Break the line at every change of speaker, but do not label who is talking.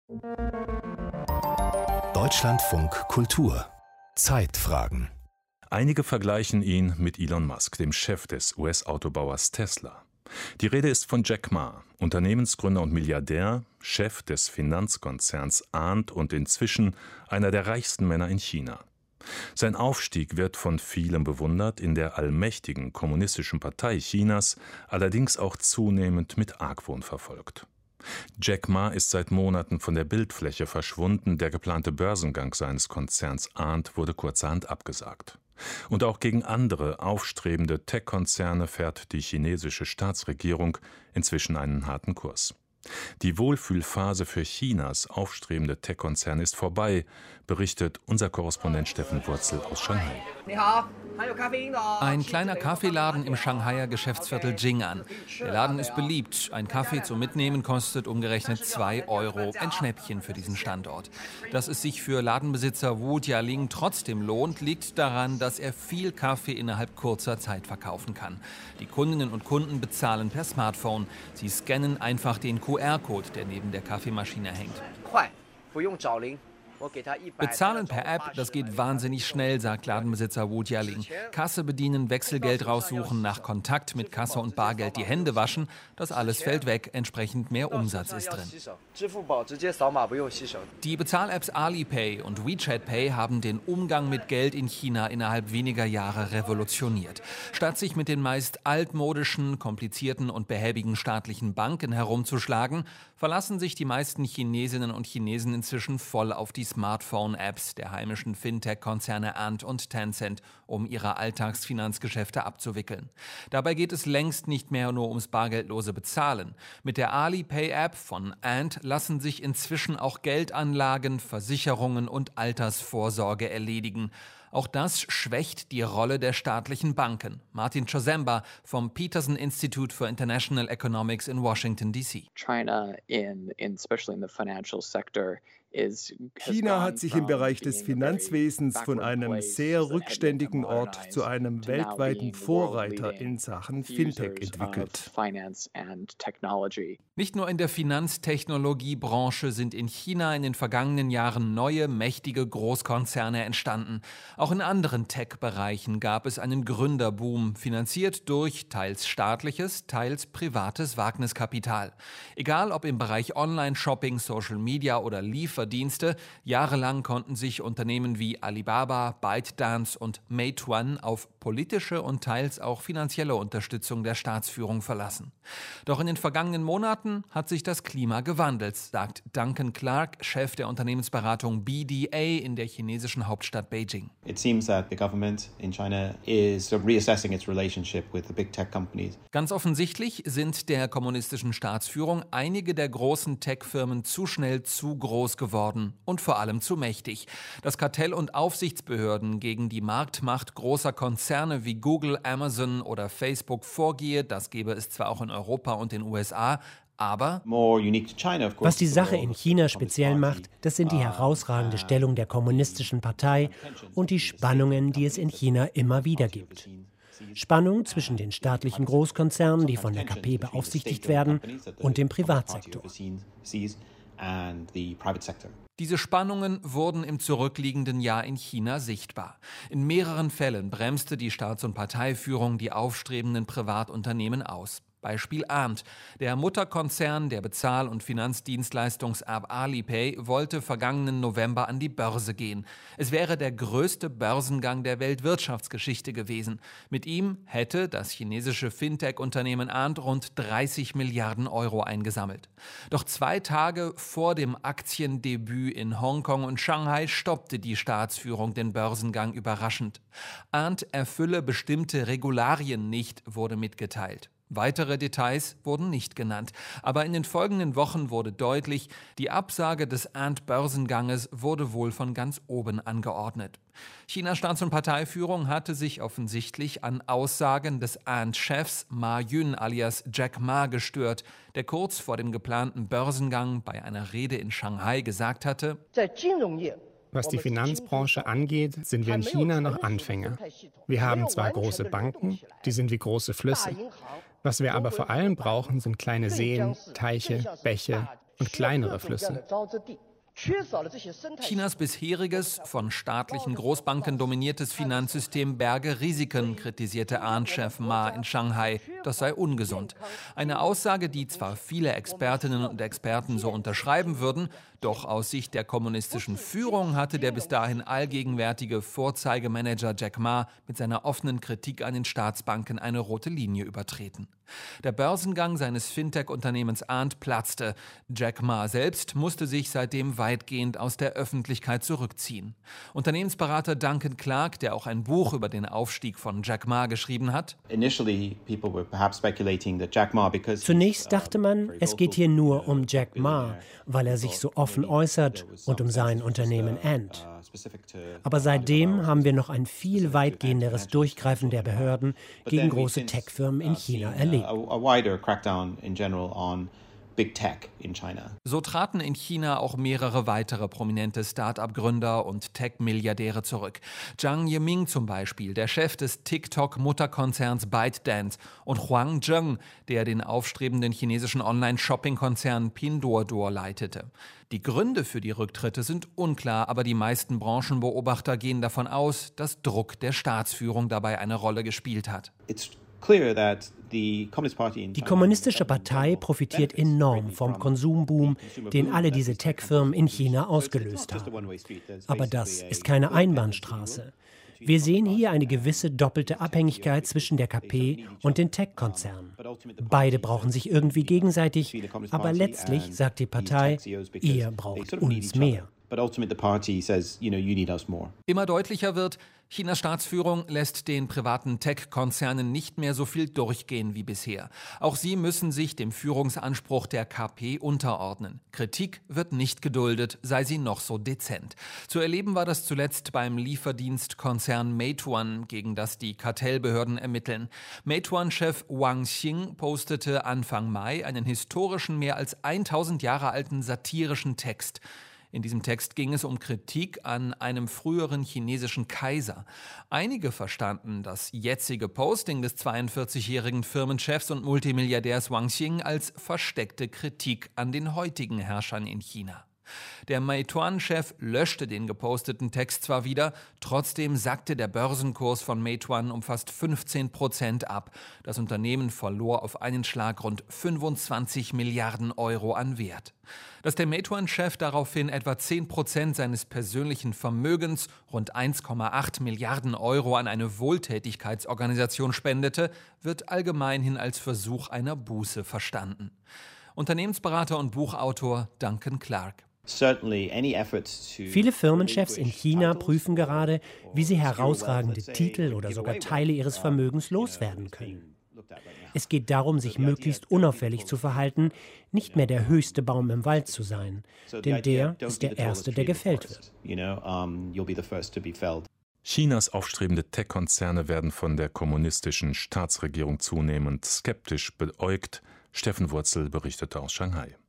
Deutschlandfunk Kultur Zeitfragen.
Einige vergleichen ihn mit Elon Musk, dem Chef des US-Autobauers Tesla. Die Rede ist von Jack Ma, Unternehmensgründer und Milliardär, Chef des Finanzkonzerns Ant und inzwischen einer der reichsten Männer in China. Sein Aufstieg wird von vielen bewundert, in der allmächtigen Kommunistischen Partei Chinas allerdings auch zunehmend mit Argwohn verfolgt. Jack Ma ist seit Monaten von der Bildfläche verschwunden, der geplante Börsengang seines Konzerns Ant wurde kurzerhand abgesagt. Und auch gegen andere aufstrebende Tech-Konzerne fährt die chinesische Staatsregierung inzwischen einen harten Kurs. Die Wohlfühlphase für Chinas aufstrebende Tech-Konzerne ist vorbei, berichtet unser Korrespondent Steffen Wurzel aus Shanghai.
Ein kleiner Kaffeeladen im Shanghaier Geschäftsviertel Jing'an. Der Laden ist beliebt. Ein Kaffee zum Mitnehmen kostet umgerechnet 2 Euro. Ein Schnäppchen für diesen Standort. Dass es sich für Ladenbesitzer Wu Jialing trotzdem lohnt, liegt daran, dass er viel Kaffee innerhalb kurzer Zeit verkaufen kann. Die Kundinnen und Kunden bezahlen per Smartphone. Sie scannen einfach den QR-Code, der neben der Kaffeemaschine hängt. Bezahlen per App, das geht wahnsinnig schnell, sagt Ladenbesitzer Wu Jialing. Kasse bedienen, Wechselgeld raussuchen, nach Kontakt mit Kasse und Bargeld die Hände waschen, das alles fällt weg, entsprechend mehr Umsatz ist drin. Die Bezahl-Apps Alipay und WeChat Pay haben den Umgang mit Geld in China innerhalb weniger Jahre revolutioniert. Statt sich mit den meist altmodischen, komplizierten und behäbigen staatlichen Banken herumzuschlagen, verlassen sich die meisten Chinesinnen und Chinesen inzwischen voll auf die Smartphone-Apps der heimischen Fintech-Konzerne Ant und Tencent, um ihre Alltagsfinanzgeschäfte abzuwickeln. Dabei geht es längst nicht mehr nur ums bargeldlose Bezahlen. Mit der Alipay-App von Ant lassen sich inzwischen auch Geldanlagen, Versicherungen und Altersvorsorge erledigen. Auch das schwächt die Rolle der staatlichen Banken. Martin Chosemba vom Peterson Institute for International Economics in Washington, D.C.
China hat sich im Bereich des Finanzwesens von einem sehr rückständigen Ort zu einem weltweiten Vorreiter in Sachen Fintech entwickelt.
Nicht nur in der Finanztechnologiebranche sind in China in den vergangenen Jahren neue, mächtige Großkonzerne entstanden. Auch in anderen Tech-Bereichen gab es einen Gründerboom, finanziert durch teils staatliches, teils privates Wagniskapital. Egal ob im Bereich Online-Shopping, Social Media oder Lieferdienste, jahrelang konnten sich Unternehmen wie Alibaba, ByteDance und Meituan auf politische und teils auch finanzielle Unterstützung der Staatsführung verlassen. Doch in den vergangenen Monaten hat sich das Klima gewandelt, sagt Duncan Clark, Chef der Unternehmensberatung BDA in der chinesischen Hauptstadt Beijing. Ganz offensichtlich sind der kommunistischen Staatsführung einige der großen Tech-Firmen zu schnell zu groß geworden und vor allem zu mächtig. Dass Kartell- und Aufsichtsbehörden gegen die Marktmacht großer Konzerne wie Google, Amazon oder Facebook vorgehe, das gebe es zwar auch in Europa und den USA, aber
was die Sache in China speziell macht, das sind die herausragende Stellung der Kommunistischen Partei und die Spannungen, die es in China immer wieder gibt. Spannung zwischen den staatlichen Großkonzernen, die von der KP beaufsichtigt werden, und dem Privatsektor.
Diese Spannungen wurden im zurückliegenden Jahr in China sichtbar. In mehreren Fällen bremste die Staats- und Parteiführung die aufstrebenden Privatunternehmen aus. Beispiel Ant. Der Mutterkonzern der Bezahl- und Finanzdienstleistungs-App Alipay wollte vergangenen November an die Börse gehen. Es wäre der größte Börsengang der Weltwirtschaftsgeschichte gewesen. Mit ihm hätte das chinesische Fintech-Unternehmen Ant rund 30 Milliarden Euro eingesammelt. Doch 2 Tage vor dem Aktiendebüt in Hongkong und Shanghai stoppte die Staatsführung den Börsengang überraschend. Ant erfülle bestimmte Regularien nicht, wurde mitgeteilt. Weitere Details wurden nicht genannt, aber in den folgenden Wochen wurde deutlich, die Absage des Ant-Börsenganges wurde wohl von ganz oben angeordnet. Chinas Staats- und Parteiführung hatte sich offensichtlich an Aussagen des Ant-Chefs Ma Yun alias Jack Ma gestört, der kurz vor dem geplanten Börsengang bei einer Rede in Shanghai gesagt hatte:
Was die Finanzbranche angeht, sind wir in China noch Anfänger. Wir haben zwar große Banken, die sind wie große Flüsse. Was wir aber vor allem brauchen, sind kleine Seen, Teiche, Bäche, und kleinere Flüsse.
Chinas bisheriges, von staatlichen Großbanken dominiertes Finanzsystem berge Risiken, kritisierte Arndt-Chef Ma in Shanghai. Das sei ungesund. Eine Aussage, die zwar viele Expertinnen und Experten so unterschreiben würden, doch aus Sicht der kommunistischen Führung hatte der bis dahin allgegenwärtige Vorzeigemanager Jack Ma mit seiner offenen Kritik an den Staatsbanken eine rote Linie übertreten. Der Börsengang seines Fintech-Unternehmens Arndt platzte. Jack Ma selbst musste sich seitdem weitgehend aus der Öffentlichkeit zurückziehen. Unternehmensberater Duncan Clark, der auch ein Buch über den Aufstieg von Jack Ma geschrieben hat:
Zunächst dachte man, es geht hier nur um Jack Ma, weil er sich so offen äußert und um sein Unternehmen Ant. Aber seitdem haben wir noch ein viel weitgehenderes Durchgreifen der Behörden gegen große Tech-Firmen in China erlebt.
So traten in China auch mehrere weitere prominente Start-up-Gründer und Tech-Milliardäre zurück. Zhang Yiming zum Beispiel, der Chef des TikTok-Mutterkonzerns ByteDance, und Huang Zheng, der den aufstrebenden chinesischen Online-Shopping-Konzern Pinduoduo leitete. Die Gründe für die Rücktritte sind unklar, aber die meisten Branchenbeobachter gehen davon aus, dass Druck der Staatsführung dabei eine Rolle gespielt hat.
Die Kommunistische Partei profitiert enorm vom Konsumboom, den alle diese Tech-Firmen in China ausgelöst haben. Aber das ist keine Einbahnstraße. Wir sehen hier eine gewisse doppelte Abhängigkeit zwischen der KP und den Tech-Konzernen. Beide brauchen sich irgendwie gegenseitig, aber letztlich sagt die Partei, ihr braucht uns mehr.
Immer deutlicher wird, Chinas Staatsführung lässt den privaten Tech-Konzernen nicht mehr so viel durchgehen wie bisher. Auch sie müssen sich dem Führungsanspruch der KP unterordnen. Kritik wird nicht geduldet, sei sie noch so dezent. Zu erleben war das zuletzt beim Lieferdienstkonzern Meituan, gegen das die Kartellbehörden ermitteln. Meituan-Chef Wang Xing postete Anfang Mai einen historischen, mehr als 1000 Jahre alten satirischen Text. In diesem Text ging es um Kritik an einem früheren chinesischen Kaiser. Einige verstanden das jetzige Posting des 42-jährigen Firmenchefs und Multimilliardärs Wang Xing als versteckte Kritik an den heutigen Herrschern in China. Der Meituan-Chef löschte den geposteten Text zwar wieder, trotzdem sackte der Börsenkurs von Meituan um fast 15% ab. Das Unternehmen verlor auf einen Schlag rund 25 Milliarden Euro an Wert. Dass der Meituan-Chef daraufhin etwa 10% seines persönlichen Vermögens, rund 1,8 Milliarden Euro, an eine Wohltätigkeitsorganisation spendete, wird allgemeinhin als Versuch einer Buße verstanden. Unternehmensberater und Buchautor Duncan Clark.
Viele Firmenchefs in China prüfen gerade, wie sie herausragende Titel oder sogar Teile ihres Vermögens loswerden können. Es geht darum, sich möglichst unauffällig zu verhalten, nicht mehr der höchste Baum im Wald zu sein, denn der ist der erste, der gefällt wird.
Chinas aufstrebende Tech-Konzerne werden von der kommunistischen Staatsregierung zunehmend skeptisch beäugt. Steffen Wurzel berichtete aus Shanghai.